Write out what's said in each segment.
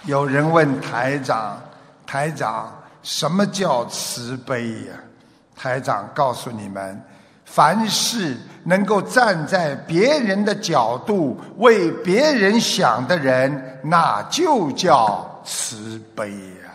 有人问台长，台长，什么叫慈悲呀？台长告诉你们，凡是能够站在别人的角度为别人想的人，那就叫慈悲呀。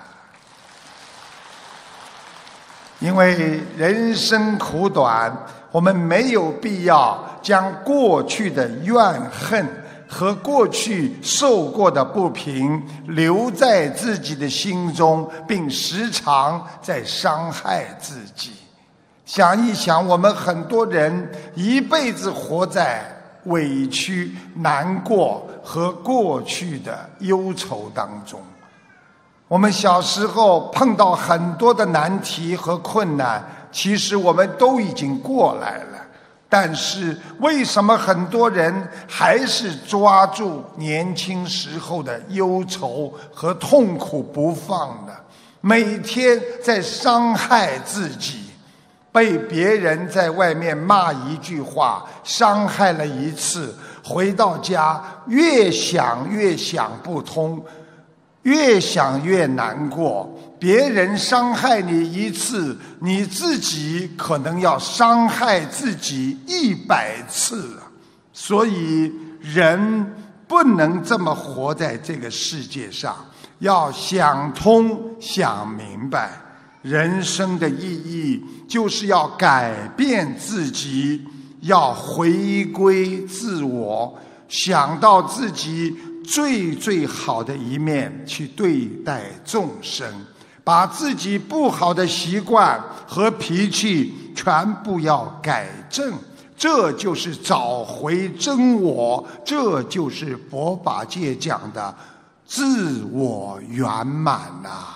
因为人生苦短，我们没有必要将过去的怨恨和过去受过的不平留在自己的心中，并时常在伤害自己。想一想，我们很多人一辈子活在委屈、难过和过去的忧愁当中。我们小时候碰到很多的难题和困难，其实我们都已经过来了，但是为什么很多人还是抓住年轻时候的忧愁和痛苦不放呢？每天在伤害自己，被别人在外面骂一句话，伤害了一次，回到家越想越想不通，越想越难过。别人伤害你一次，你自己可能要伤害自己100次。所以人不能这么活在这个世界上，要想通想明白。人生的意义就是要改变自己，要回归自我，想到自己最好的一面去对待众生，把自己不好的习惯和脾气全部要改正，这就是找回真我，这就是佛法界讲的自我圆满啊。